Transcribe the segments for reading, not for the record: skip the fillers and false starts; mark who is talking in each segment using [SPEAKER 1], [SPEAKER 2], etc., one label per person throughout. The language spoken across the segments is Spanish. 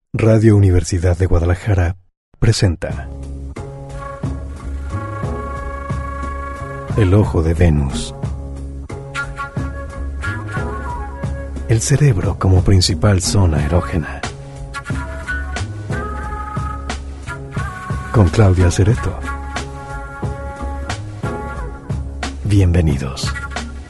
[SPEAKER 1] Radio Universidad de Guadalajara presenta El ojo de Venus. El cerebro como principal zona erógena. Con Claudia Cereto. Bienvenidos.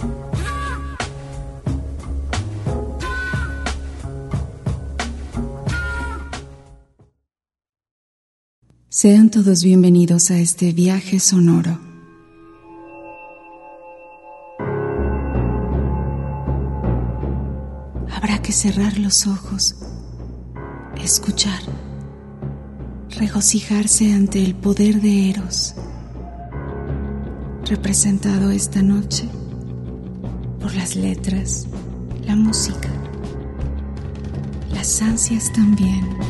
[SPEAKER 2] Sean todos bienvenidos a este viaje sonoro. Habrá que cerrar los ojos, escuchar, regocijarse ante el poder de Eros, representado esta noche por las letras, la música, las ansias también.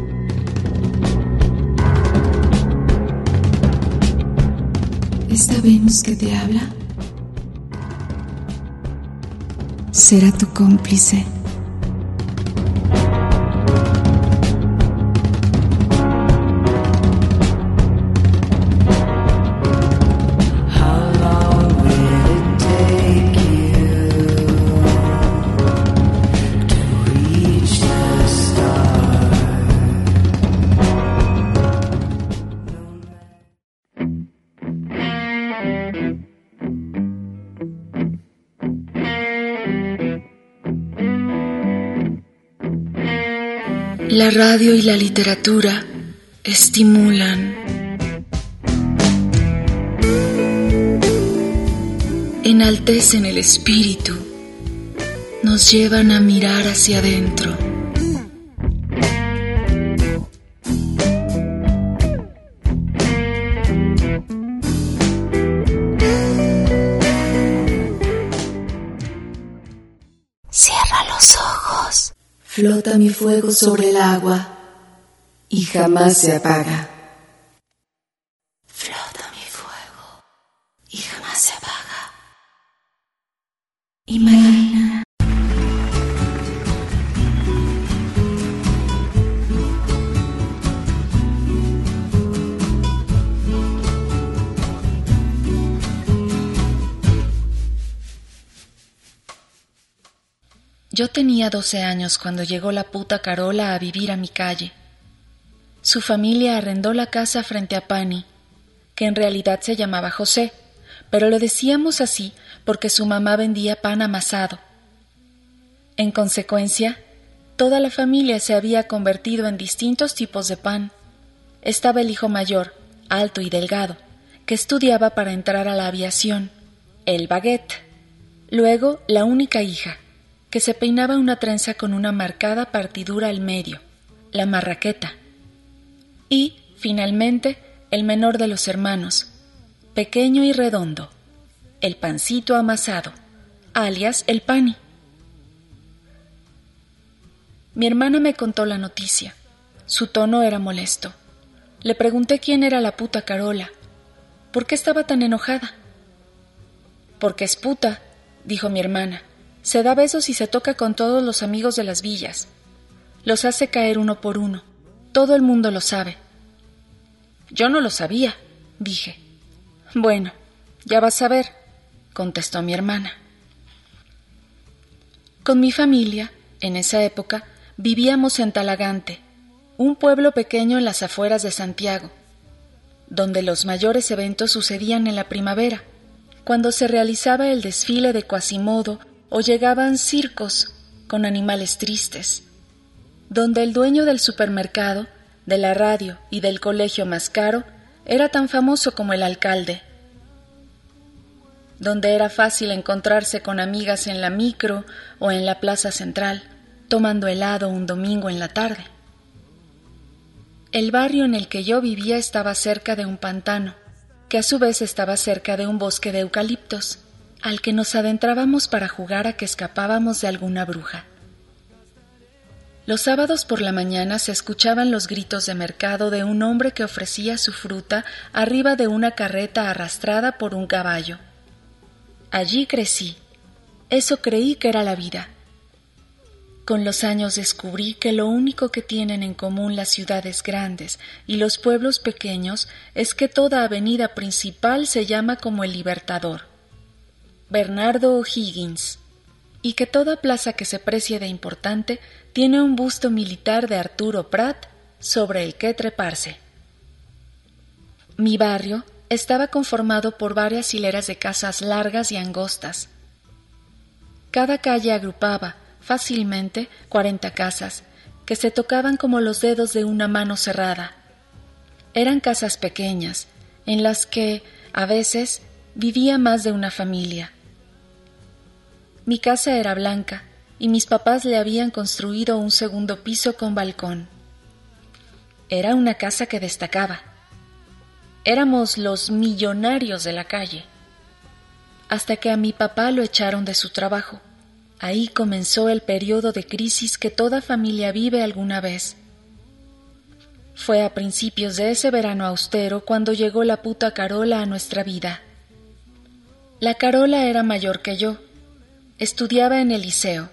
[SPEAKER 2] ¿Esta Venus que te habla? ¿Será tu cómplice? La radio y la literatura estimulan, enaltecen el espíritu, nos llevan a mirar hacia adentro. Cierra los ojos. Flota mi fuego sobre el agua y jamás se apaga. Flota mi fuego y jamás se apaga. Imagina. Yo tenía 12 años cuando llegó la puta Carola a vivir a mi calle. Su familia arrendó la casa frente a Pani, que en realidad se llamaba José, pero lo decíamos así porque su mamá vendía pan amasado. En consecuencia, toda la familia se había convertido en distintos tipos de pan. Estaba el hijo mayor, alto y delgado, que estudiaba para entrar a la aviación, el baguette. Luego, la única hija, que se peinaba una trenza con una marcada partidura al medio, la marraqueta. Y, finalmente, el menor de los hermanos, pequeño y redondo, el pancito amasado, alias el pani. Mi hermana me contó la noticia. Su tono era molesto. Le pregunté quién era la puta Carola. ¿Por qué estaba tan enojada? Porque es puta, dijo mi hermana. Se da besos y se toca con todos los amigos de las villas. Los hace caer uno por uno. Todo el mundo lo sabe. Yo no lo sabía, dije. Bueno, ya vas a ver, contestó mi hermana. Con mi familia, en esa época, vivíamos en Talagante, un pueblo pequeño en las afueras de Santiago, donde los mayores eventos sucedían en la primavera, cuando se realizaba el desfile de Quasimodo o llegaban circos con animales tristes, donde el dueño del supermercado, de la radio y del colegio más caro era tan famoso como el alcalde, donde era fácil encontrarse con amigas en la micro o en la plaza central, tomando helado un domingo en la tarde. El barrio en el que yo vivía estaba cerca de un pantano, que a su vez estaba cerca de un bosque de eucaliptos, al que nos adentrábamos para jugar a que escapábamos de alguna bruja. Los sábados por la mañana se escuchaban los gritos de mercado de un hombre que ofrecía su fruta arriba de una carreta arrastrada por un caballo. Allí crecí. Eso creí que era la vida. Con los años descubrí que lo único que tienen en común las ciudades grandes y los pueblos pequeños es que toda avenida principal se llama como el Libertador, Bernardo O'Higgins, y que toda plaza que se precie de importante tiene un busto militar de Arturo Prat sobre el que treparse. Mi barrio estaba conformado por varias hileras de casas largas y angostas. Cada calle agrupaba fácilmente 40 casas, que se tocaban como los dedos de una mano cerrada. Eran casas pequeñas, en las que, a veces, vivía más de una familia. Mi casa era blanca, y mis papás le habían construido un segundo piso con balcón. Era una casa que destacaba. Éramos los millonarios de la calle. Hasta que a mi papá lo echaron de su trabajo. Ahí comenzó el periodo de crisis que toda familia vive alguna vez. Fue a principios de ese verano austero cuando llegó la puta Carola a nuestra vida. La Carola era mayor que yo. Estudiaba en el liceo.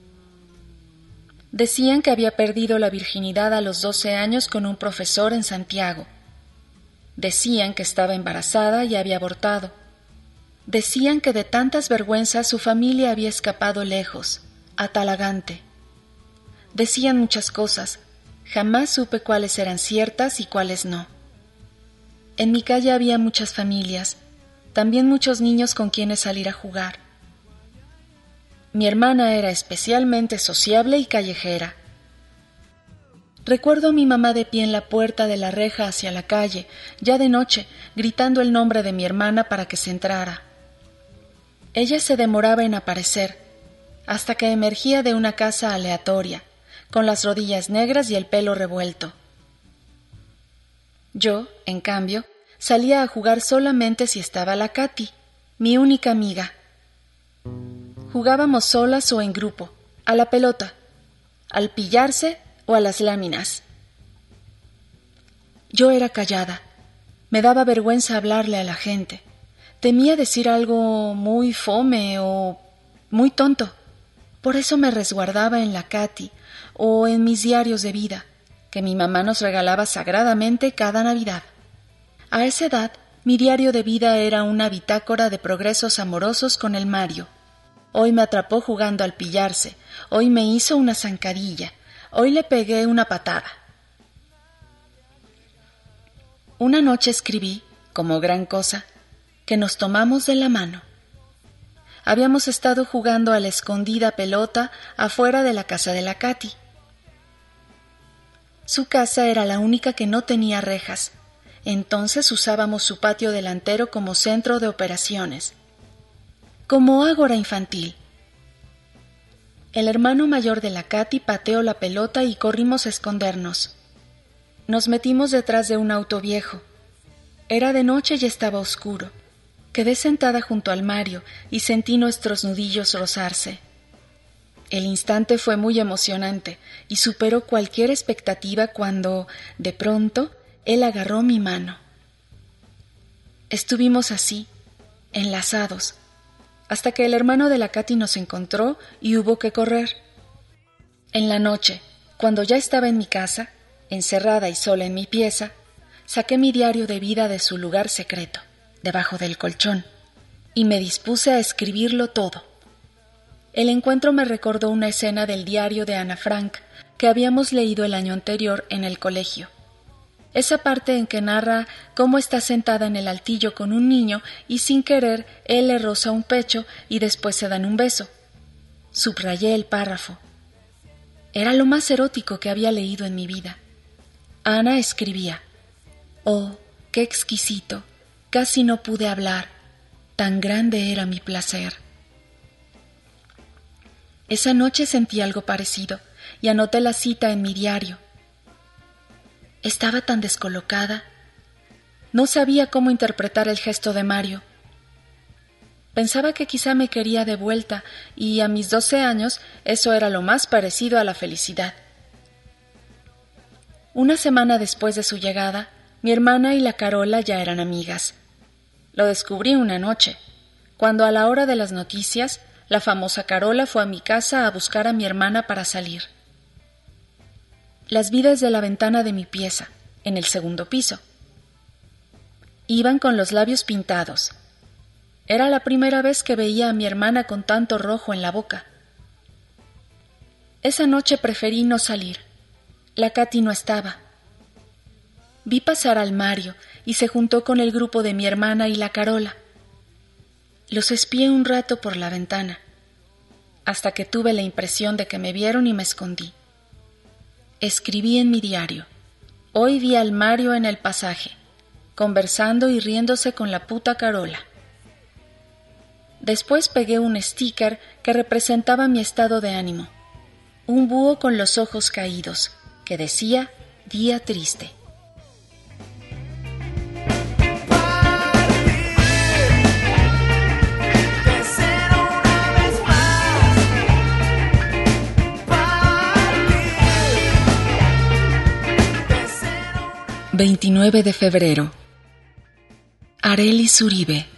[SPEAKER 2] Decían que había perdido la virginidad a los 12 años con un profesor en Santiago. Decían que estaba embarazada y había abortado. Decían que de tantas vergüenzas su familia había escapado lejos, a Talagante. Decían muchas cosas, jamás supe cuáles eran ciertas y cuáles no. En mi calle había muchas familias, también muchos niños con quienes salir a jugar. Mi hermana era especialmente sociable y callejera. Recuerdo a mi mamá de pie en la puerta de la reja hacia la calle, ya de noche, gritando el nombre de mi hermana para que se entrara. Ella se demoraba en aparecer, hasta que emergía de una casa aleatoria, con las rodillas negras y el pelo revuelto. Yo, en cambio, salía a jugar solamente si estaba la Katy, mi única amiga. Jugábamos solas o en grupo, a la pelota, al pillarse o a las láminas. Yo era callada, me daba vergüenza hablarle a la gente. Temía decir algo muy fome o muy tonto. Por eso me resguardaba en la Katy o en mis diarios de vida, que mi mamá nos regalaba sagradamente cada Navidad. A esa edad, mi diario de vida era una bitácora de progresos amorosos con el Mario. Hoy me atrapó jugando al pillarse, hoy me hizo una zancadilla, hoy le pegué una patada. Una noche escribí, como gran cosa, que nos tomamos de la mano. Habíamos estado jugando a la escondida pelota afuera de la casa de la Katy. Su casa era la única que no tenía rejas, entonces usábamos su patio delantero como centro de operaciones, como ágora infantil. El hermano mayor de la Katy pateó la pelota y corrimos a escondernos. Nos metimos detrás de un auto viejo. Era de noche y estaba oscuro. Quedé sentada junto al Mario y sentí nuestros nudillos rozarse. El instante fue muy emocionante y superó cualquier expectativa cuando, de pronto, él agarró mi mano. Estuvimos así, enlazados, hasta que el hermano de la Katy nos encontró y hubo que correr. En la noche, cuando ya estaba en mi casa, encerrada y sola en mi pieza, saqué mi diario de vida de su lugar secreto, debajo del colchón, y me dispuse a escribirlo todo. El encuentro me recordó una escena del diario de Ana Frank que habíamos leído el año anterior en el colegio. Esa parte en que narra cómo está sentada en el altillo con un niño y sin querer él le roza un pecho y después se dan un beso. Subrayé el párrafo. Era lo más erótico que había leído en mi vida. Ana escribía: «Oh, qué exquisito, casi no pude hablar, tan grande era mi placer». Esa noche sentí algo parecido y anoté la cita en mi diario. Estaba tan descolocada. No sabía cómo interpretar el gesto de Mario. Pensaba que quizá me quería de vuelta y a mis 12 años eso era lo más parecido a la felicidad. Una semana después de su llegada, mi hermana y la Carola ya eran amigas. Lo descubrí una noche, cuando a la hora de las noticias la famosa Carola fue a mi casa a buscar a mi hermana para salir. Las vi desde la ventana de mi pieza, en el segundo piso. Iban con los labios pintados. Era la primera vez que veía a mi hermana con tanto rojo en la boca. Esa noche preferí no salir. La Katy no estaba. Vi pasar al Mario y se juntó con el grupo de mi hermana y la Carola. Los espié un rato por la ventana, hasta que tuve la impresión de que me vieron y me escondí. Escribí en mi diario: hoy vi al Mario en el pasaje, conversando y riéndose con la puta Carola. Después pegué un sticker que representaba mi estado de ánimo, un búho con los ojos caídos, que decía: día triste. « 29 de febrero. Arelis Uribe.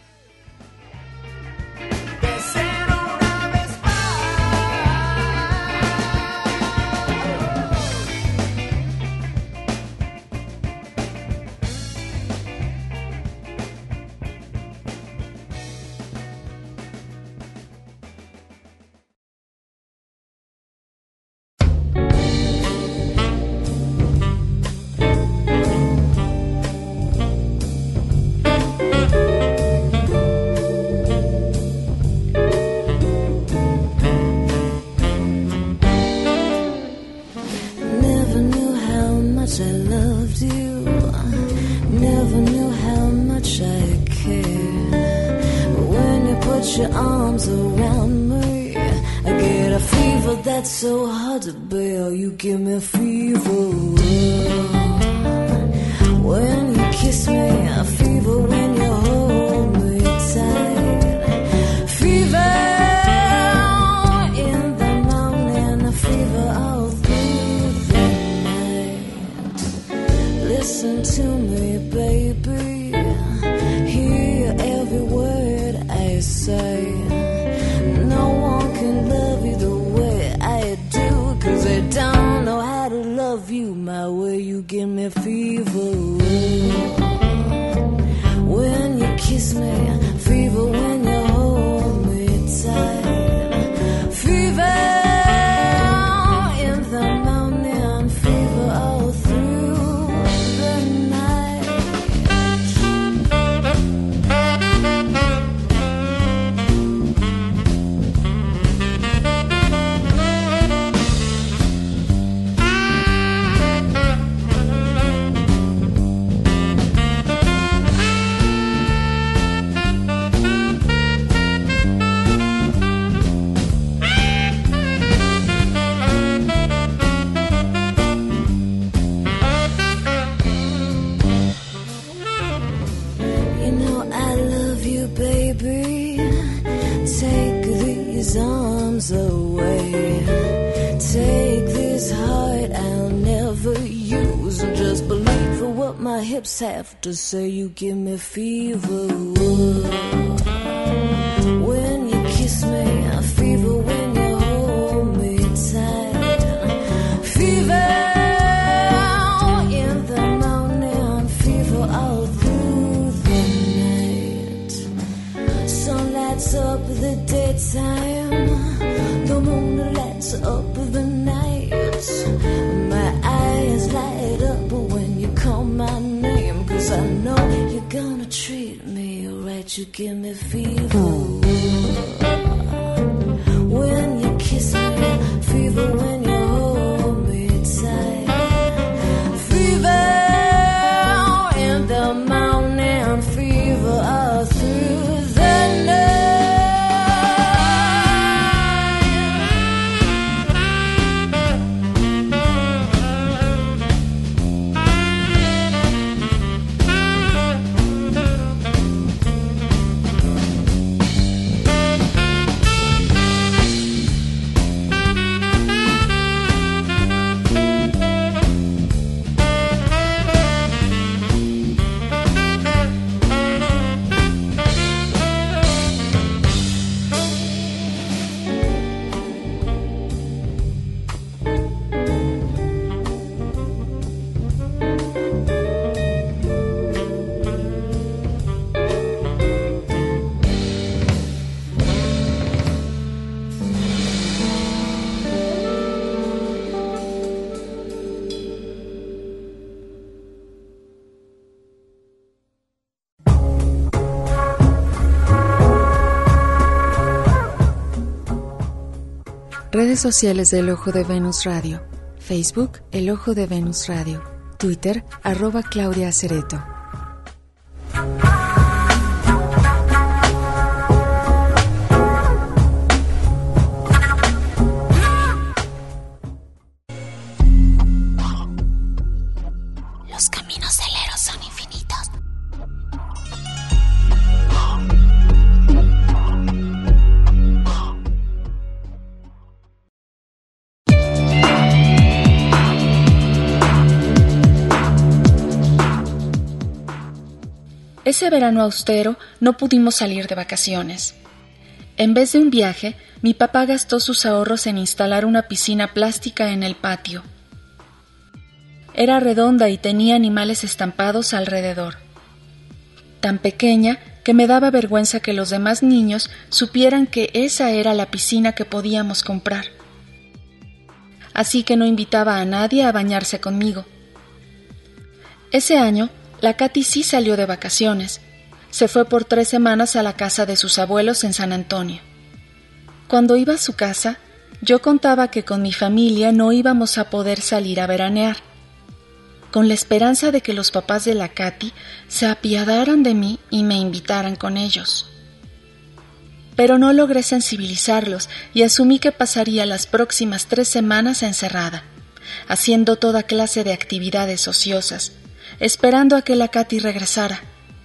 [SPEAKER 3] I loved you, never knew how much I cared. When you put your arms around me, I get a fever that's so hard to bear. You give me a fever. When you kiss me, a fever when you hold me tight. Fever in the morning, a fever all through the night. Listen to me, baby, hear every word I say. No one can love you the way I do, 'cause I don't know how to love you my way. You give me fever when you kiss me, fever when you hold me tight. Fever in the morning, fever all through the night. You know I love you, baby. Take these arms away. Take this heart I'll never use, and just believe for what my hips have to say. You give me fever when you kiss me, a fever when you hold me tight. Fever in the morning, fever all through the night. Sun lights up the daytime, the moon lights up the night. My eyes light up when you call my name, 'cause I know you're gonna treat me right. You give me fever when you kiss me, fever when you hold me tight. Fever in the morning, fever all through the night.
[SPEAKER 2] Redes sociales de El Ojo de Venus Radio. Facebook, El Ojo de Venus Radio. Twitter, @Claudia Acereto.
[SPEAKER 4] Los caminos del Eros son infinitos.
[SPEAKER 2] Ese verano austero no pudimos salir de vacaciones. En vez de un viaje, mi papá gastó sus ahorros en instalar una piscina plástica en el patio. Era redonda y tenía animales estampados alrededor. Tan pequeña que me daba vergüenza que los demás niños supieran que esa era la piscina que podíamos comprar. Así que no invitaba a nadie a bañarse conmigo. Ese año, la Katy sí salió de vacaciones. Se fue por 3 semanas a la casa de sus abuelos en San Antonio. Cuando iba a su casa, yo contaba que con mi familia no íbamos a poder salir a veranear, con la esperanza de que los papás de la Katy se apiadaran de mí y me invitaran con ellos. Pero no logré sensibilizarlos y asumí que pasaría las próximas 3 semanas encerrada, haciendo toda clase de actividades ociosas, esperando a que la Katy regresara.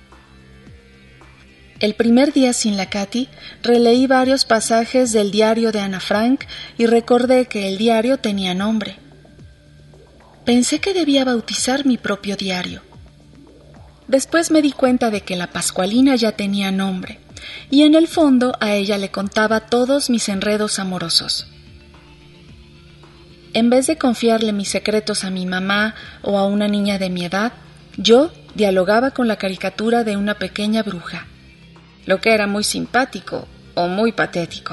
[SPEAKER 2] El primer día sin la Katy, releí varios pasajes del diario de Ana Frank y recordé que el diario tenía nombre. Pensé que debía bautizar mi propio diario. Después me di cuenta de que la Pascualina ya tenía nombre, y en el fondo a ella le contaba todos mis enredos amorosos. En vez de confiarle mis secretos a mi mamá o a una niña de mi edad, yo dialogaba con la caricatura de una pequeña bruja, lo que era muy simpático o muy patético.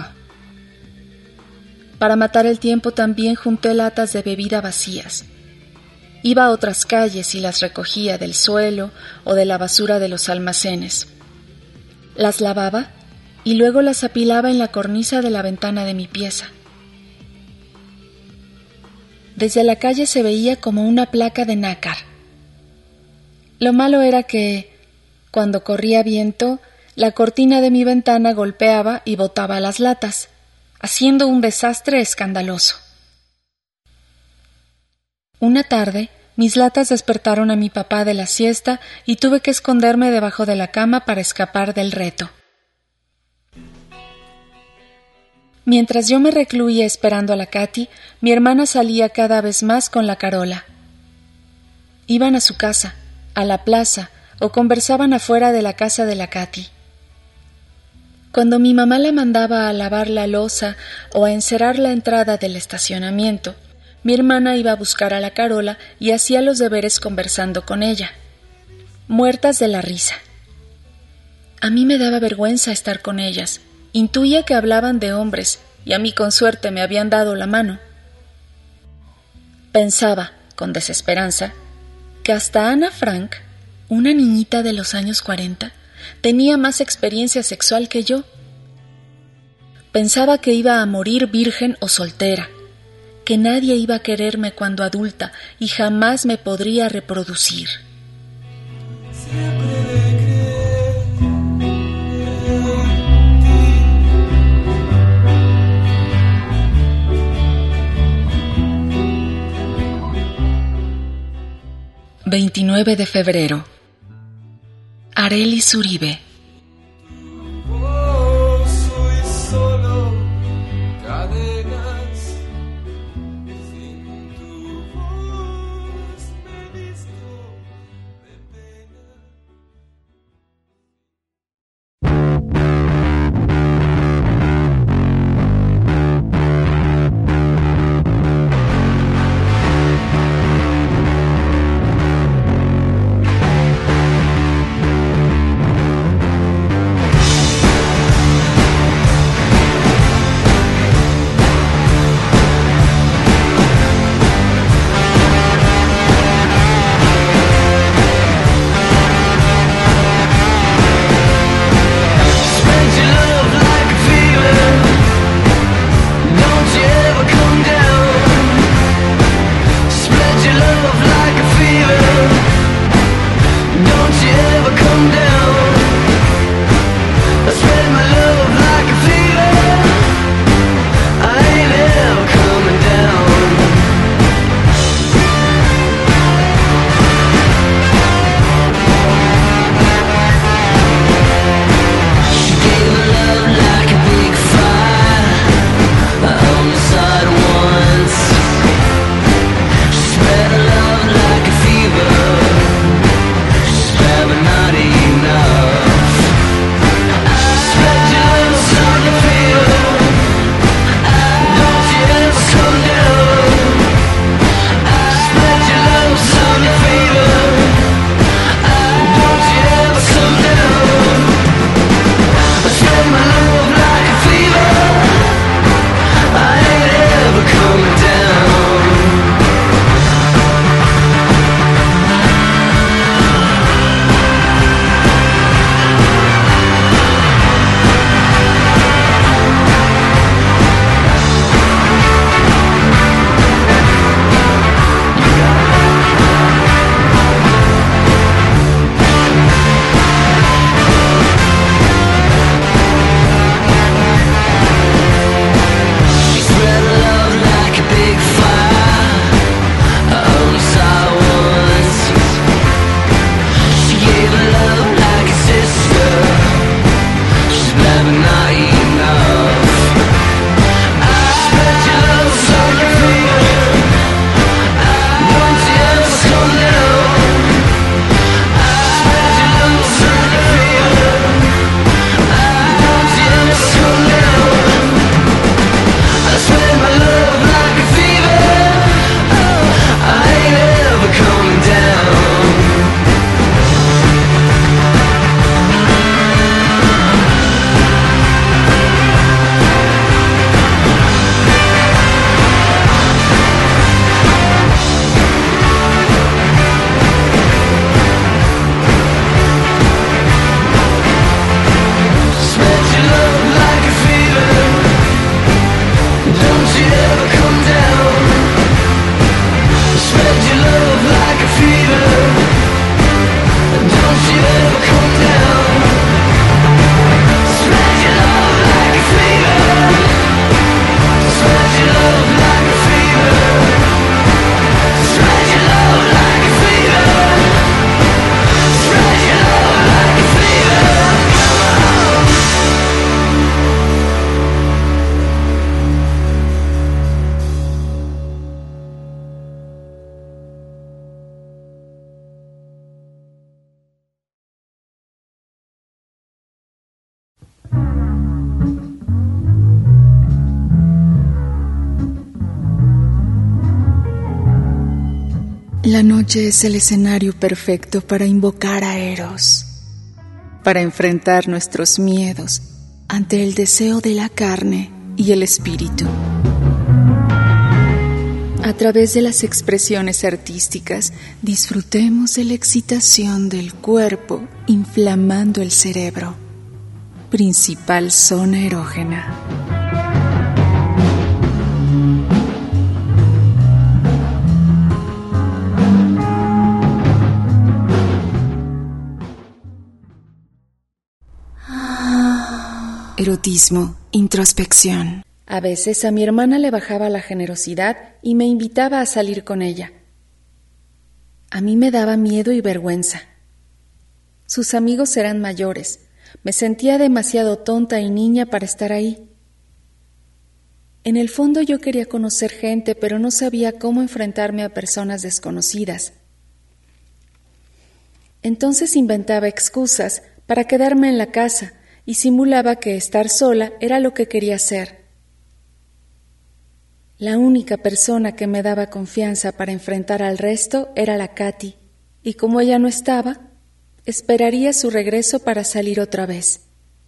[SPEAKER 2] Para matar el tiempo también junté latas de bebida vacías. Iba a otras calles y las recogía del suelo o de la basura de los almacenes. Las lavaba y luego las apilaba en la cornisa de la ventana de mi pieza. Desde la calle se veía como una placa de nácar. Lo malo era que, cuando corría viento, la cortina de mi ventana golpeaba y botaba las latas, haciendo un desastre escandaloso. Una tarde, mis latas despertaron a mi papá de la siesta y tuve que esconderme debajo de la cama para escapar del reto. Mientras yo me recluía esperando a la Katy, mi hermana salía cada vez más con la Carola. Iban a su casa, a la plaza, o conversaban afuera de la casa de la Katy. Cuando mi mamá la mandaba a lavar la loza o a encerar la entrada del estacionamiento, mi hermana iba a buscar a la Carola y hacía los deberes conversando con ella, muertas de la risa. A mí me daba vergüenza estar con ellas. Intuía que hablaban de hombres y a mí con suerte me habían dado la mano. Pensaba, con desesperanza, que hasta Ana Frank, una niñita de los años 40, tenía más experiencia sexual que yo. Pensaba que iba a morir virgen o soltera, que nadie iba a quererme cuando adulta y jamás me podría reproducir. ...29 de febrero... Arelis Uribe. La noche es el escenario perfecto para invocar a Eros, para enfrentar nuestros miedos ante el deseo de la carne y el espíritu. A través de las expresiones artísticas, disfrutemos de la excitación del cuerpo inflamando el cerebro, principal zona erógena. Erotismo, introspección. A veces a mi hermana le bajaba la generosidad y me invitaba a salir con ella. A mí me daba miedo y vergüenza. Sus amigos eran mayores. Me sentía demasiado tonta y niña para estar ahí. En el fondo yo quería conocer gente, pero no sabía cómo enfrentarme a personas desconocidas. Entonces inventaba excusas para quedarme en la casa y simulaba que estar sola era lo que quería hacer. La única persona que me daba confianza para enfrentar al resto era la Katy, y como ella no estaba, esperaría su regreso para salir otra vez.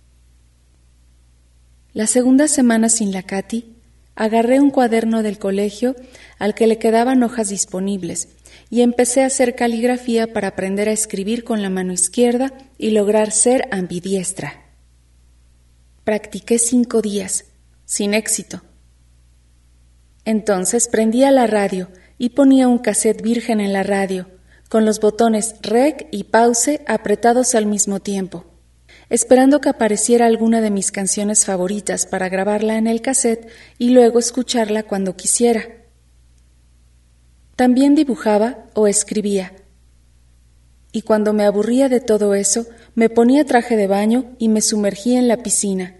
[SPEAKER 2] La segunda semana sin la Katy, agarré un cuaderno del colegio al que le quedaban hojas disponibles y empecé a hacer caligrafía para aprender a escribir con la mano izquierda y lograr ser ambidiestra. Practiqué 5 días, sin éxito. Entonces prendía la radio y ponía un cassette virgen en la radio, con los botones REC y pause apretados al mismo tiempo, esperando que apareciera alguna de mis canciones favoritas para grabarla en el cassette y luego escucharla cuando quisiera. También dibujaba o escribía. Y cuando me aburría de todo eso, me ponía traje de baño y me sumergía en la piscina.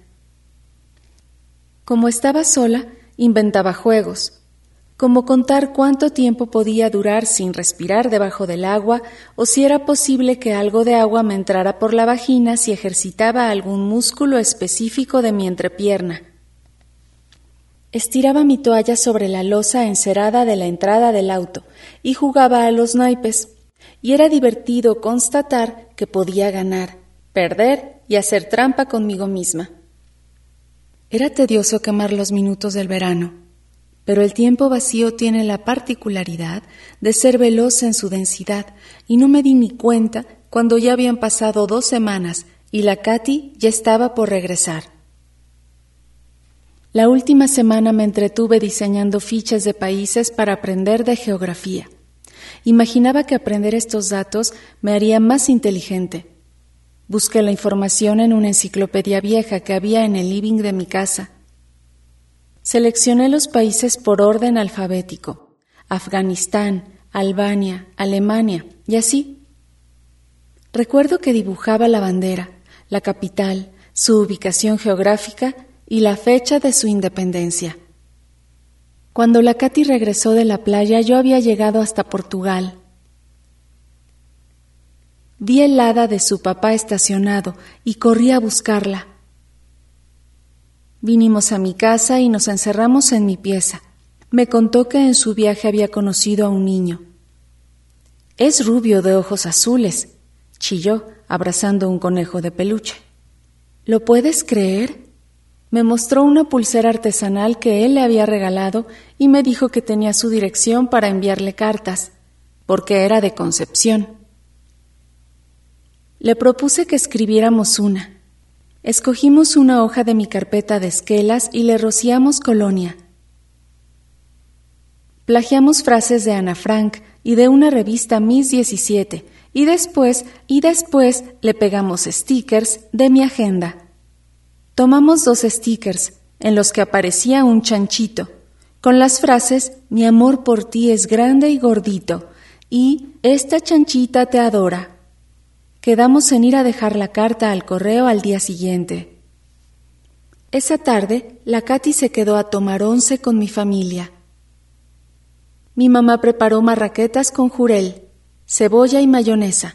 [SPEAKER 2] Como estaba sola, inventaba juegos, como contar cuánto tiempo podía durar sin respirar debajo del agua o si era posible que algo de agua me entrara por la vagina si ejercitaba algún músculo específico de mi entrepierna. Estiraba mi toalla sobre la losa encerada de la entrada del auto y jugaba a los naipes, y era divertido constatar que podía ganar, perder y hacer trampa conmigo misma. Era tedioso quemar los minutos del verano, pero el tiempo vacío tiene la particularidad de ser veloz en su densidad y no me di ni cuenta cuando ya habían pasado 2 semanas y la Katy ya estaba por regresar. La última semana me entretuve diseñando fichas de países para aprender de geografía. Imaginaba que aprender estos datos me haría más inteligente. Busqué la información en una enciclopedia vieja que había en el living de mi casa. Seleccioné los países por orden alfabético: Afganistán, Albania, Alemania, y así. Recuerdo que dibujaba la bandera, la capital, su ubicación geográfica y la fecha de su independencia. Cuando la Katy regresó de la playa, yo había llegado hasta Portugal. Vi el hada de su papá estacionado y corrí a buscarla. Vinimos a mi casa y nos encerramos en mi pieza. Me contó que en su viaje había conocido a un niño. «Es rubio de ojos azules», chilló, abrazando un conejo de peluche. «¿Lo puedes creer?». Me mostró una pulsera artesanal que él le había regalado y me dijo que tenía su dirección para enviarle cartas, porque era de Concepción. Le propuse que escribiéramos una. Escogimos una hoja de mi carpeta de esquelas y le rociamos colonia. Plagiamos frases de Ana Frank y de una revista Miss 17 y después le pegamos stickers de mi agenda. Tomamos 2 stickers en los que aparecía un chanchito con las frases «Mi amor por ti es grande y gordito» y «Esta chanchita te adora». Quedamos en ir a dejar la carta al correo al día siguiente. Esa tarde, la Katy se quedó a tomar 11 con mi familia. Mi mamá preparó marraquetas con jurel, cebolla y mayonesa.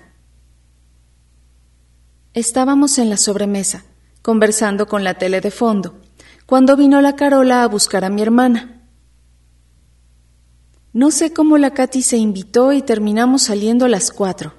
[SPEAKER 2] Estábamos en la sobremesa, conversando con la tele de fondo, cuando vino la Carola a buscar a mi hermana. No sé cómo la Katy se invitó y terminamos saliendo las 4.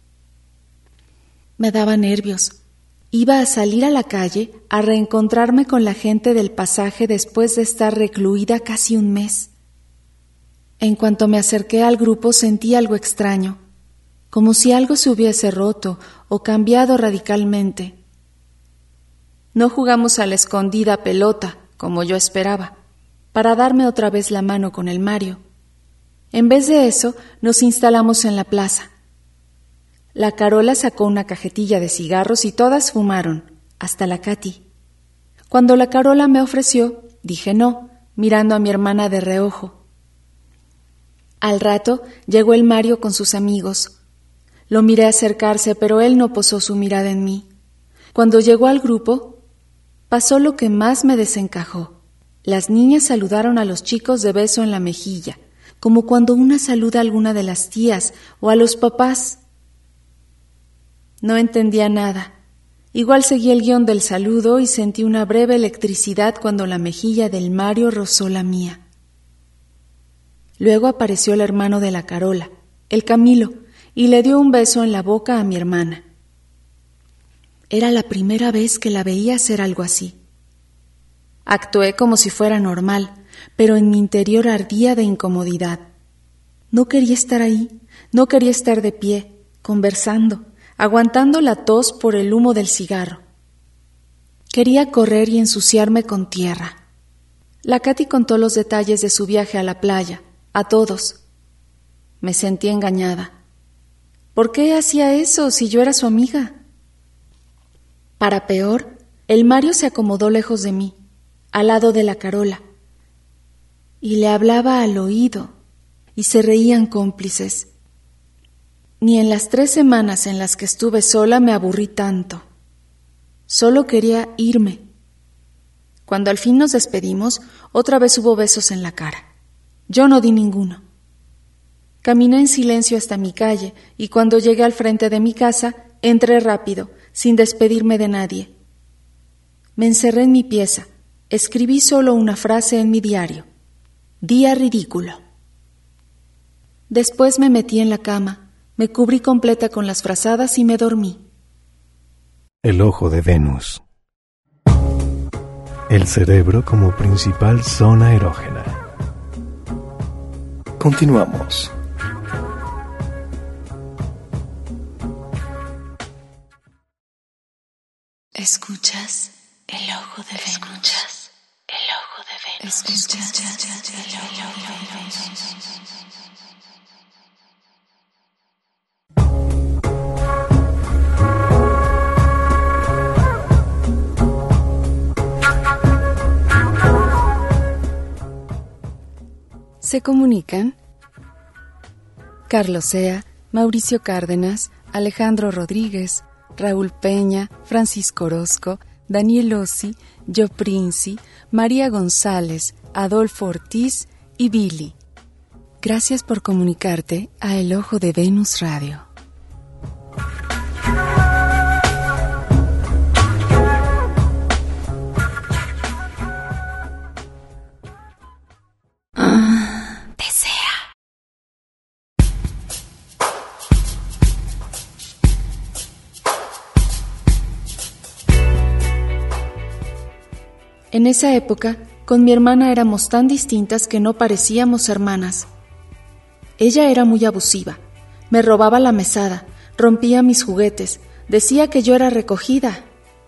[SPEAKER 2] Me daba nervios. Iba a salir a la calle a reencontrarme con la gente del pasaje después de estar recluida casi un mes. En cuanto me acerqué al grupo sentí algo extraño, como si algo se hubiese roto o cambiado radicalmente. No jugamos a la escondida pelota, como yo esperaba, para darme otra vez la mano con el Mario. En vez de eso, nos instalamos en la plaza. La Carola sacó una cajetilla de cigarros y todas fumaron, hasta la Katy. Cuando la Carola me ofreció, dije no, mirando a mi hermana de reojo. Al rato llegó el Mario con sus amigos. Lo miré acercarse, pero él no posó su mirada en mí. Cuando llegó al grupo, pasó lo que más me desencajó. Las niñas saludaron a los chicos de beso en la mejilla, como cuando una saluda a alguna de las tías o a los papás. No entendía nada. Igual seguí el guión del saludo y sentí una breve electricidad cuando la mejilla del Mario rozó la mía. Luego apareció el hermano de la Carola, el Camilo, y le dio un beso en la boca a mi hermana. Era la primera vez que la veía hacer algo así. Actué como si fuera normal, pero en mi interior ardía de incomodidad. No quería estar ahí, no quería estar de pie, conversando, aguantando la tos por el humo del cigarro. Quería correr y ensuciarme con tierra. La Katy contó los detalles de su viaje a la playa, a todos. Me sentí engañada. ¿Por qué hacía eso si yo era su amiga? Para peor, el Mario se acomodó lejos de mí, al lado de la Carola, y le hablaba al oído, y se reían cómplices. Ni en las 3 semanas en las que estuve sola me aburrí tanto. Solo quería irme. Cuando al fin nos despedimos, otra vez hubo besos en la cara. Yo no di ninguno. Caminé en silencio hasta mi calle y cuando llegué al frente de mi casa, entré rápido, sin despedirme de nadie. Me encerré en mi pieza. Escribí solo una frase en mi diario. Día ridículo. Después me metí en la cama. Me cubrí completa con las frazadas y me dormí.
[SPEAKER 1] El ojo de Venus. El cerebro como principal zona erógena. Continuamos.
[SPEAKER 4] Escuchas el ojo de Venus. Escuchas el ojo de Venus. Escuchas el ojo de Venus.
[SPEAKER 2] Se comunican Carlos Sea, Mauricio Cárdenas, Alejandro Rodríguez, Raúl Peña, Francisco Orozco, Daniel Ossi, Yo Princi, María González, Adolfo Ortiz y Billy. Gracias por comunicarte a El Ojo de Venus Radio. En esa época, con mi hermana éramos tan distintas que no parecíamos hermanas. Ella era muy abusiva, me robaba la mesada, rompía mis juguetes, decía que yo era recogida.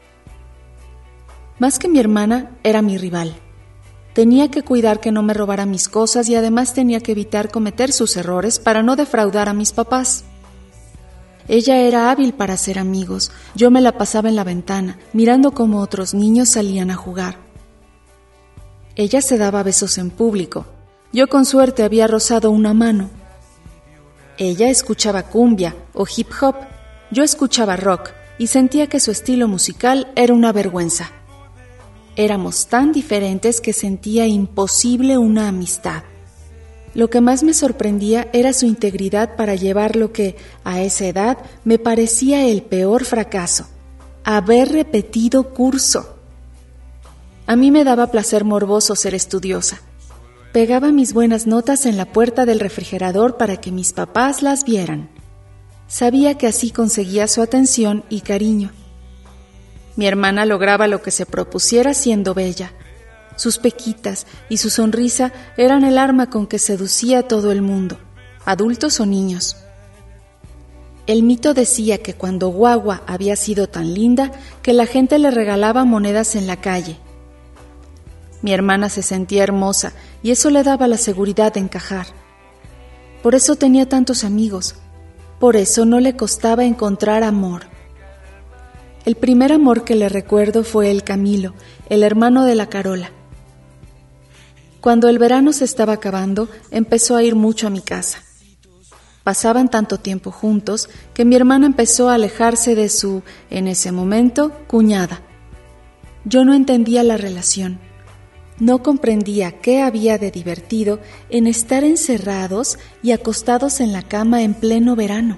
[SPEAKER 2] Más que mi hermana, era mi rival. Tenía que cuidar que no me robara mis cosas y además tenía que evitar cometer sus errores para no defraudar a mis papás. Ella era hábil para hacer amigos. Yo me la pasaba en la ventana, mirando cómo otros niños salían a jugar. Ella se daba besos en público. Yo con suerte había rozado una mano. Ella escuchaba cumbia o hip hop. Yo escuchaba rock y sentía que su estilo musical era una vergüenza. Éramos tan diferentes que sentía imposible una amistad. Lo que más me sorprendía era su integridad para llevar lo que, a esa edad, me parecía el peor fracaso: haber repetido curso. A mí me daba placer morboso ser estudiosa. Pegaba mis buenas notas en la puerta del refrigerador para que mis papás las vieran. Sabía que así conseguía su atención y cariño. Mi hermana lograba lo que se propusiera siendo bella. Sus pequitas y su sonrisa eran el arma con que seducía a todo el mundo, adultos o niños. El mito decía que cuando Guagua había sido tan linda que la gente le regalaba monedas en la calle. Mi hermana se sentía hermosa y eso le daba la seguridad de encajar. Por eso tenía tantos amigos, por eso no le costaba encontrar amor. El primer amor que le recuerdo fue el Camilo, el hermano de la Carola. Cuando el verano se estaba acabando, empezó a ir mucho a mi casa. Pasaban tanto tiempo juntos que mi hermana empezó a alejarse de su, en ese momento, cuñada. Yo no entendía la relación. No comprendía qué había de divertido en estar encerrados y acostados en la cama en pleno verano.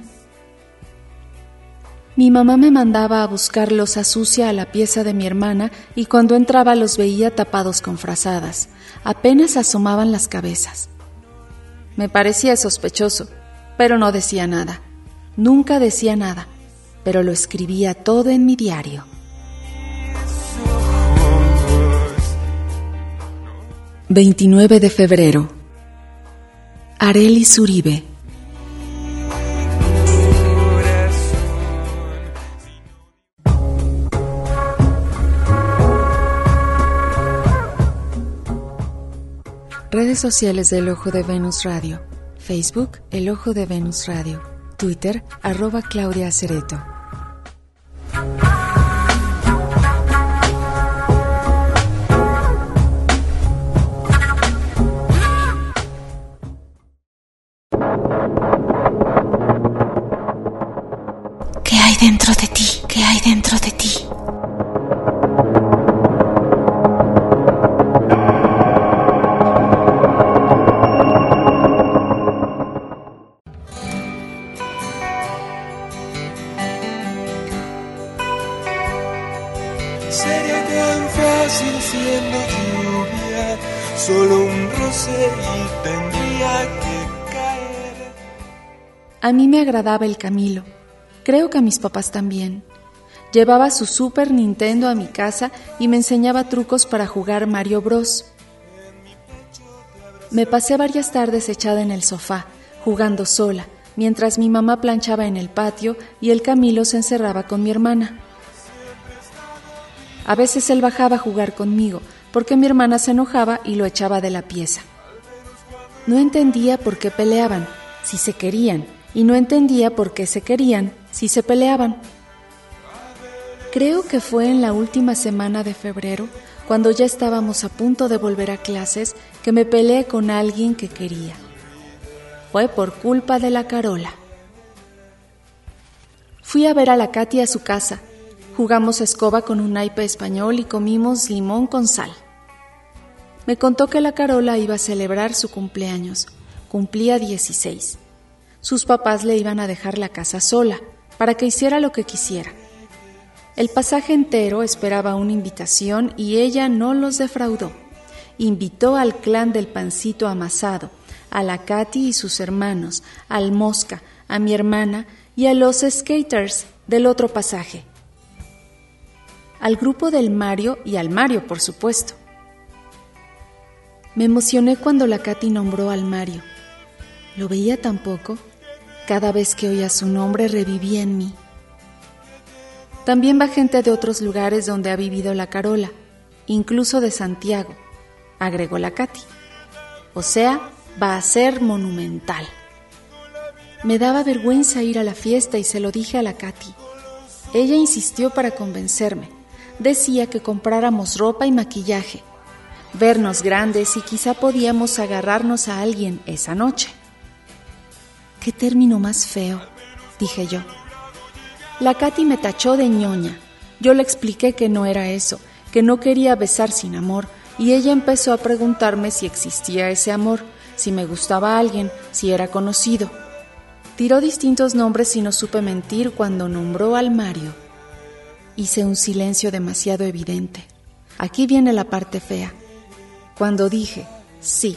[SPEAKER 2] Mi mamá me mandaba a buscar loza sucia a la pieza de mi hermana y cuando entraba los veía tapados con frazadas. Apenas asomaban las cabezas. Me parecía sospechoso, pero no decía nada. Nunca decía nada, pero lo escribía todo en mi diario.
[SPEAKER 5] ...29 de febrero... Arelis Uribe. Redes sociales del Ojo de Venus Radio. Facebook, El Ojo de Venus Radio. Twitter, @Claudia Acereto.
[SPEAKER 4] ¿Qué hay dentro de ti? ¿Qué hay dentro de ti?
[SPEAKER 6] Sería tan fácil siendo lluvia, solo un roce y tendría que caer.
[SPEAKER 2] A mí me agradaba el Camilo. Creo que a mis papás también. Llevaba su Super Nintendo a mi casa y me enseñaba trucos para jugar Mario Bros. Me pasé varias tardes echada en el sofá, jugando sola, mientras mi mamá planchaba en el patio y el Camilo se encerraba con mi hermana. A veces él bajaba a jugar conmigo, porque mi hermana se enojaba y lo echaba de la pieza. No entendía por qué peleaban, si se querían, y no entendía por qué se querían, si se peleaban. Creo que fue en la última semana de febrero, cuando ya estábamos a punto de volver a clases, que me peleé con alguien que quería. Fue por culpa de la Carola. Fui a ver a la Katy a su casa. Jugamos escoba con un naipe español y comimos limón con sal. Me contó que la Carola iba a celebrar su cumpleaños. Cumplía 16. Sus papás le iban a dejar la casa sola, para que hiciera lo que quisiera. El pasaje entero esperaba una invitación y ella no los defraudó. Invitó al clan del pancito amasado, a la Katy y sus hermanos, al Mosca, a mi hermana y a los skaters del otro pasaje. Al grupo del Mario y al Mario, por supuesto. Me emocioné cuando la Katy nombró al Mario. Lo veía tan poco. Cada vez que oía su nombre revivía en mí. También va gente de otros lugares donde ha vivido la Carola, incluso de Santiago, agregó la Katy. O sea, va a ser monumental. Me daba vergüenza ir a la fiesta y se lo dije a la Katy. Ella insistió para convencerme. Decía que compráramos ropa y maquillaje, vernos grandes y quizá podíamos agarrarnos a alguien esa noche. ¿Qué término más feo?, dije yo. La Katy me tachó de ñoña. Yo le expliqué que no era eso, que no quería besar sin amor, y ella empezó a preguntarme si existía ese amor, si me gustaba alguien, si era conocido. Tiró distintos nombres y no supe mentir cuando nombró al Mario. Hice un silencio demasiado evidente. Aquí viene la parte fea. Cuando dije, sí,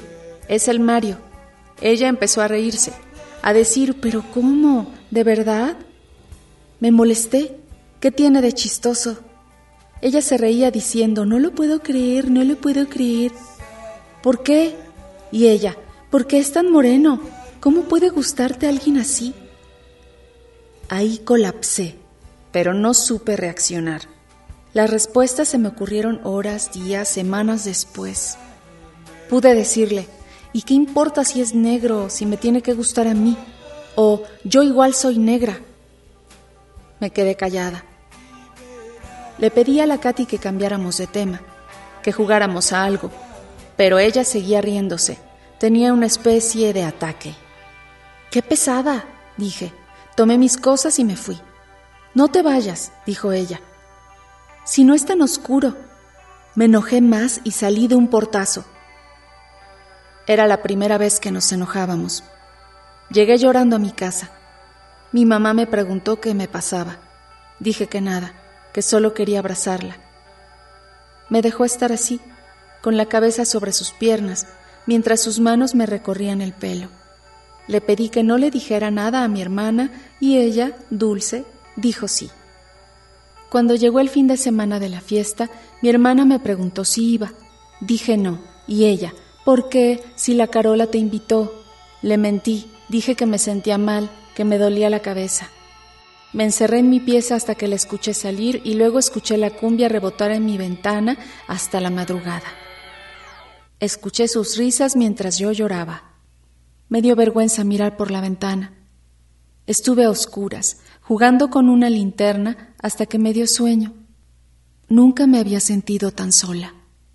[SPEAKER 2] Es el Mario. Ella empezó a reírse, a decir, ¿pero cómo? ¿De verdad? Me molesté. ¿Qué tiene de chistoso? Ella se reía diciendo, no lo puedo creer, no lo puedo creer. ¿Por qué? Y ella, ¿por qué es tan moreno? ¿Cómo puede gustarte alguien así? Ahí colapsé, pero no supe reaccionar. Las respuestas se me ocurrieron horas, días, semanas después. Pude decirle, ¿y qué importa si es negro, si me tiene que gustar a mí? O yo igual soy negra. Me quedé callada. Le pedí a la Katy que cambiáramos de tema, que jugáramos a algo, pero ella seguía riéndose. Tenía una especie de ataque. ¡Qué pesada!, dije. Tomé mis cosas y me fui. No te vayas, dijo ella. Si no es tan oscuro. Me enojé más y salí de un portazo. Era la primera vez que nos enojábamos. Llegué llorando a mi casa. Mi mamá me preguntó qué me pasaba. Dije que nada, que solo quería abrazarla. Me dejó estar así, con la cabeza sobre sus piernas, mientras sus manos me recorrían el pelo. Le pedí que no le dijera nada a mi hermana y ella, dulce, dijo sí. Cuando llegó el fin de semana de la fiesta, mi hermana me preguntó si iba. Dije no, y ella, ¿por qué? Si la Carola te invitó. Le mentí, dije que me sentía mal, que me dolía la cabeza. Me encerré en mi pieza hasta que la escuché salir y luego escuché la cumbia rebotar en mi ventana hasta la madrugada. Escuché sus risas mientras yo lloraba. Me dio vergüenza mirar por la ventana. Estuve a oscuras, jugando con una linterna hasta que me dio sueño. Nunca me había sentido tan sola.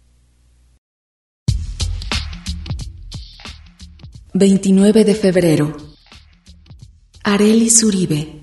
[SPEAKER 5] 29 de febrero. Arelis Uribe.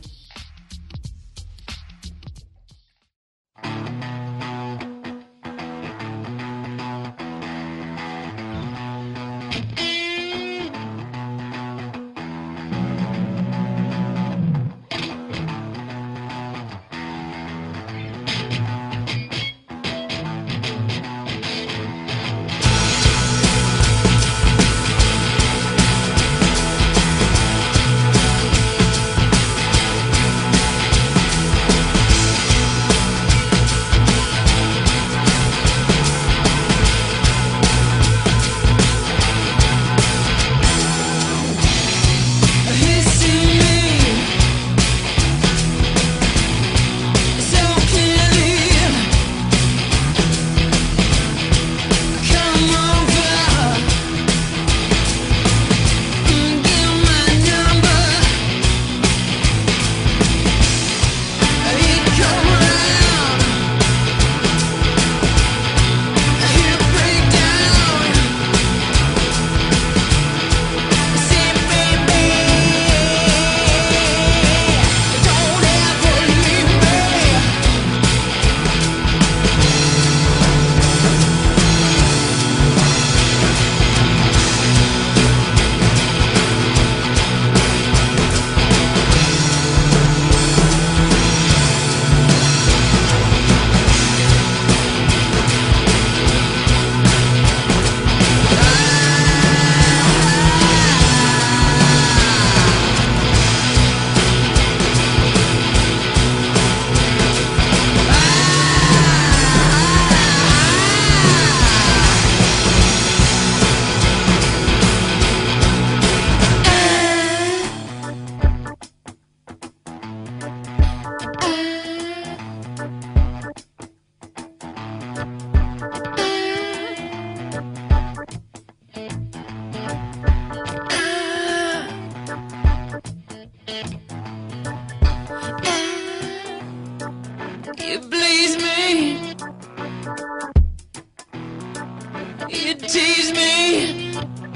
[SPEAKER 7] You tease me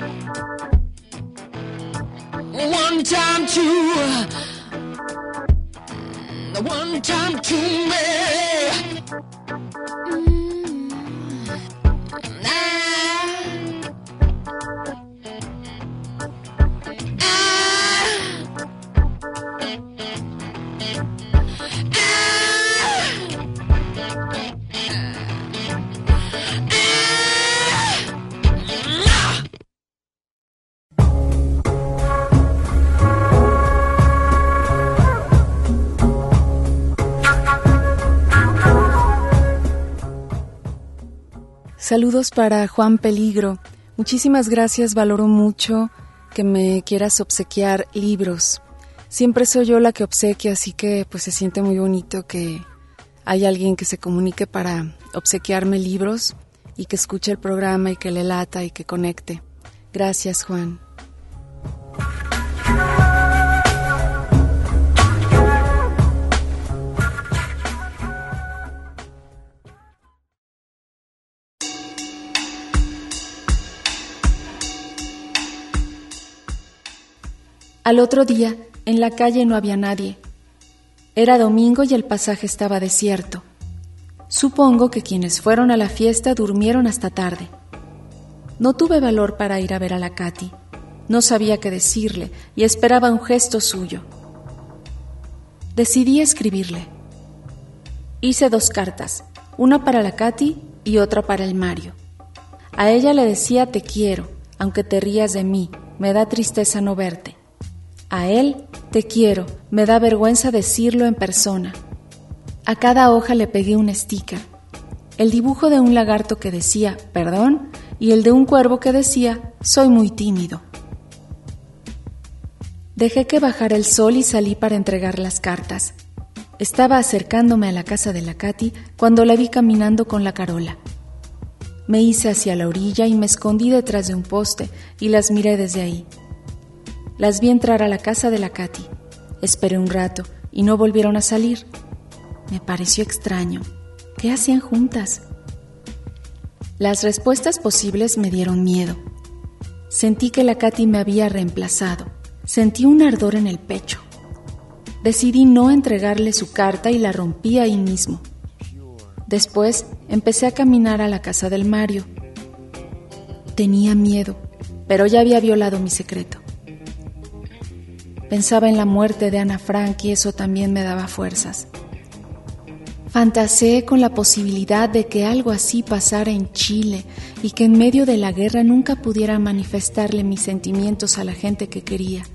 [SPEAKER 7] one time too many.
[SPEAKER 5] Saludos para Juan Peligro. Muchísimas gracias, valoro mucho que me quieras obsequiar libros. Siempre soy yo la que obsequia, así que pues se siente muy bonito que hay alguien que se comunique para obsequiarme libros y que escuche el programa y que le lata y que conecte. Gracias, Juan. Al otro día, en la calle no había nadie. Era domingo y el pasaje estaba desierto. Supongo que quienes fueron a la fiesta durmieron hasta tarde. No tuve valor para ir a ver a la Katy. No sabía qué decirle y esperaba un gesto suyo. Decidí escribirle. Hice 2 cartas, una para la Katy y otra para el Mario. A ella le decía te quiero, aunque te rías de mí, me da tristeza no verte. A él, te quiero, me da vergüenza decirlo en persona. A cada hoja le pegué un sticker. El dibujo de un lagarto que decía, perdón, y el de un cuervo que decía, soy muy tímido. Dejé que bajara el sol y salí para entregar las cartas. Estaba acercándome a la casa de la Katy cuando la vi caminando con la Carola. Me hice hacia la orilla y me escondí detrás de un poste y las miré desde ahí. Las vi entrar a la casa de la Katy. Esperé un rato y no volvieron a salir. Me pareció extraño. ¿Qué hacían juntas? Las respuestas posibles me dieron miedo. Sentí que la Katy me había reemplazado. Sentí un ardor en el pecho. Decidí no entregarle su carta y la rompí ahí mismo. Después empecé a caminar a la casa del Mario. Tenía miedo, pero ya había violado mi secreto. Pensaba en la muerte de Ana Frank y eso también me daba fuerzas. Fantaseé con la posibilidad de que algo así pasara en Chile y que en medio de la guerra nunca pudiera manifestarle mis sentimientos a la gente que quería.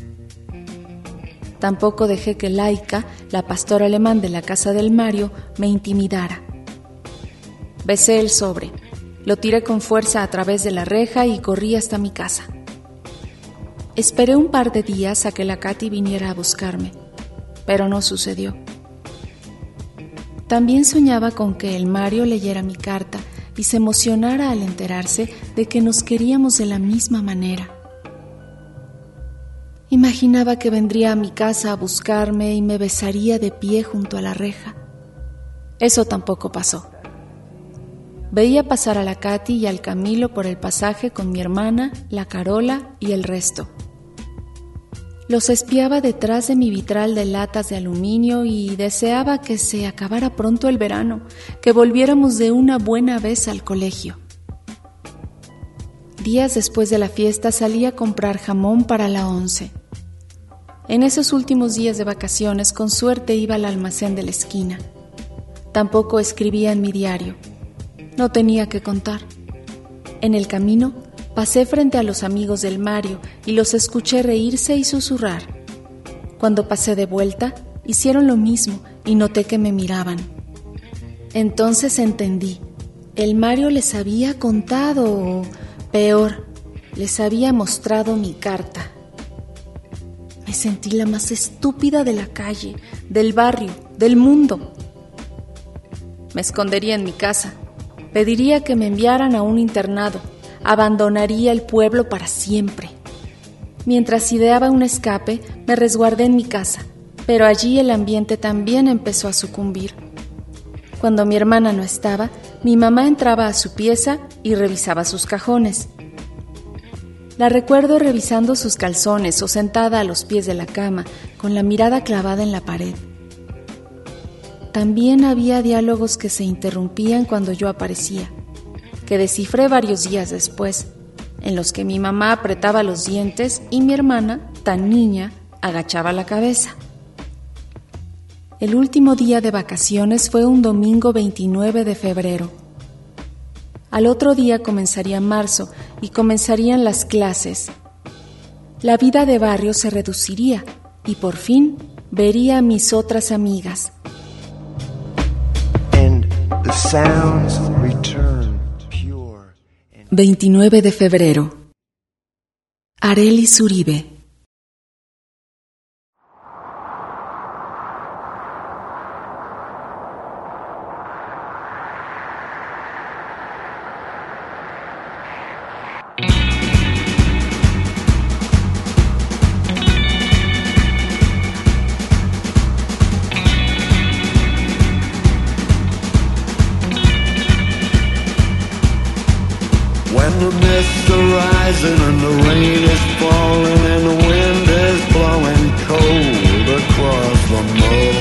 [SPEAKER 5] Tampoco dejé que Laika, la pastora alemán de la casa del Mario, me intimidara. Besé el sobre, lo tiré con fuerza a través de la reja y corrí hasta mi casa. Esperé un par de días a que la Katy viniera a buscarme, pero no sucedió. También soñaba con que el Mario leyera mi carta y se emocionara al enterarse de que nos queríamos de la misma manera. Imaginaba que vendría a mi casa a buscarme y me besaría de pie junto a la reja. Eso tampoco pasó. Veía pasar a la Katy y al Camilo por el pasaje con mi hermana, la Carola y el resto. Los espiaba detrás de mi vitral de latas de aluminio y deseaba que se acabara pronto el verano, que volviéramos de una buena vez al colegio. Días después de la fiesta salí a comprar jamón para la 11. En esos últimos días de vacaciones, con suerte iba al almacén de la esquina. Tampoco escribía en mi diario. No tenía que contar. En el camino, pasé frente a los amigos del Mario y los escuché reírse y susurrar. Cuando pasé de vuelta, hicieron lo mismo y noté que me miraban. Entonces entendí. El Mario les había contado, o peor, les había mostrado mi carta. Me sentí la más estúpida de la calle, del barrio, del mundo. Me escondería en mi casa. Pediría que me enviaran a un internado. Abandonaría el pueblo para siempre. Mientras ideaba un escape, me resguardé en mi casa, pero allí el ambiente también empezó a sucumbir. Cuando mi hermana no estaba, mi mamá entraba a su pieza y revisaba sus cajones. La recuerdo revisando sus calzones o sentada a los pies de la cama, con la mirada clavada en la pared. También había diálogos que se interrumpían cuando yo aparecía, que descifré varios días después, en los que mi mamá apretaba los dientes y mi hermana, tan niña, agachaba la cabeza. El último día de vacaciones fue un domingo 29 de febrero. Al otro día comenzaría marzo y comenzarían las clases. La vida de barrio se reduciría y por fin vería a mis otras amigas.
[SPEAKER 6] And the sounds return pure.
[SPEAKER 5] 29 de febrero. Arelis Uribe.
[SPEAKER 8] When the mists are rising and the rain is falling and the wind is blowing cold across the moor,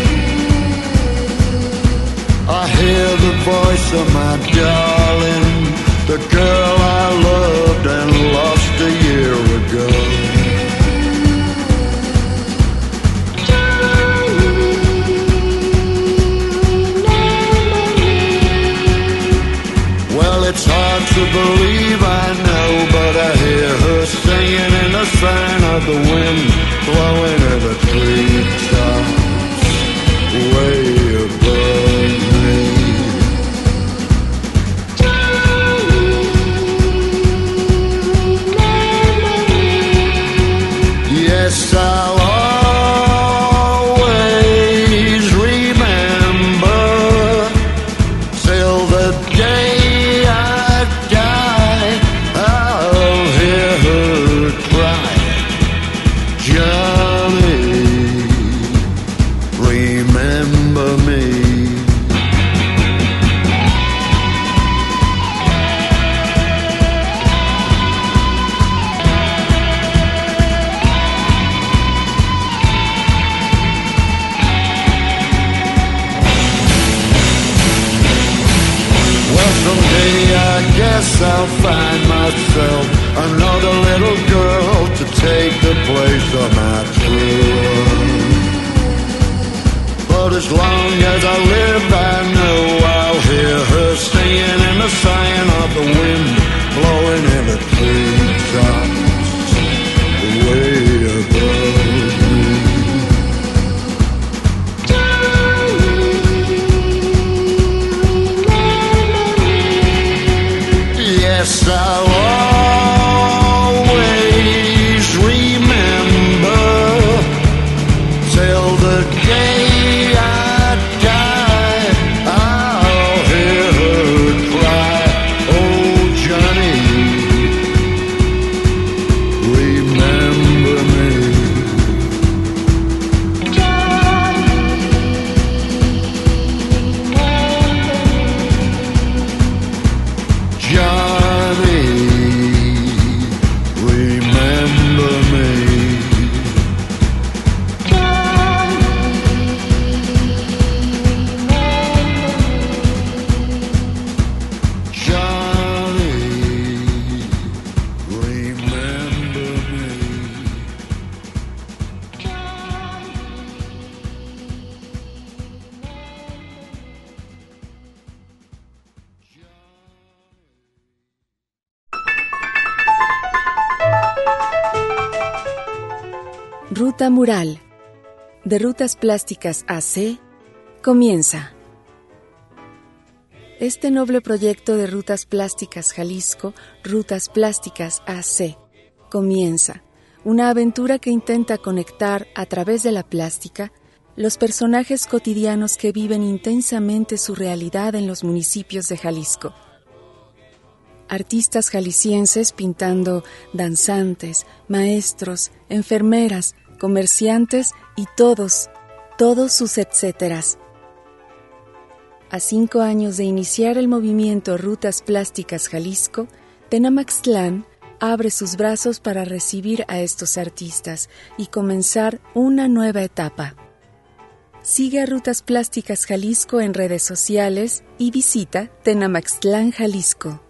[SPEAKER 8] I hear the voice of my darling, the girl I loved and lost a year ago. Well, it's hard to believe, I know, but I hear her singing in the sign of the wind blowing in the treetops way above me. Yes, I'll always remember till the day Johnny, remember me. Well, someday I guess I'll find myself another little girl to take the place of my true love. But as long as I live, I know I'll hear her singing in the sign of the wind blowing in the treetops way above me. Yes, I'll always remember till the day I die. I'll hear her cry, oh Johnny, remember me. Johnny, remember me. Johnny, remember me.
[SPEAKER 5] Ruta Mural, de Rutas Plásticas AC, comienza. Este noble proyecto de Rutas Plásticas Jalisco, Rutas Plásticas AC, comienza. Una aventura que intenta conectar, a través de la plástica, los personajes cotidianos que viven intensamente su realidad en los municipios de Jalisco. Artistas jaliscienses pintando danzantes, maestros, enfermeras, comerciantes y todos sus etcéteras. A 5 años de iniciar el movimiento Rutas Plásticas Jalisco, Tenamaxtlán abre sus brazos para recibir a estos artistas y comenzar una nueva etapa. Sigue a Rutas Plásticas Jalisco en redes sociales y visita Tenamaxtlán, Jalisco.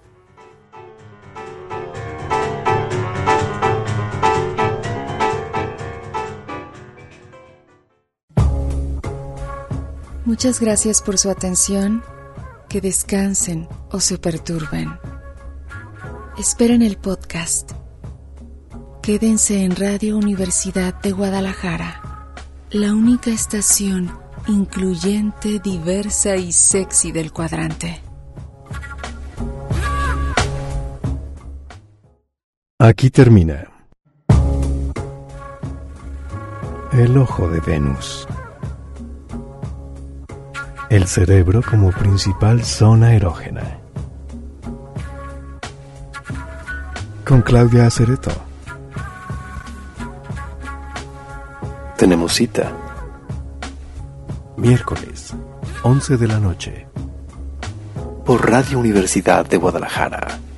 [SPEAKER 5] Muchas gracias por su atención. Que descansen o se perturben. Esperen el podcast. Quédense en Radio Universidad de Guadalajara, la única estación incluyente, diversa y sexy del cuadrante.
[SPEAKER 1] Aquí termina El ojo de Venus. El cerebro como principal zona erógena. Con Claudia Acereto. Tenemos cita. Miércoles, 11 de la noche. Por Radio Universidad de Guadalajara.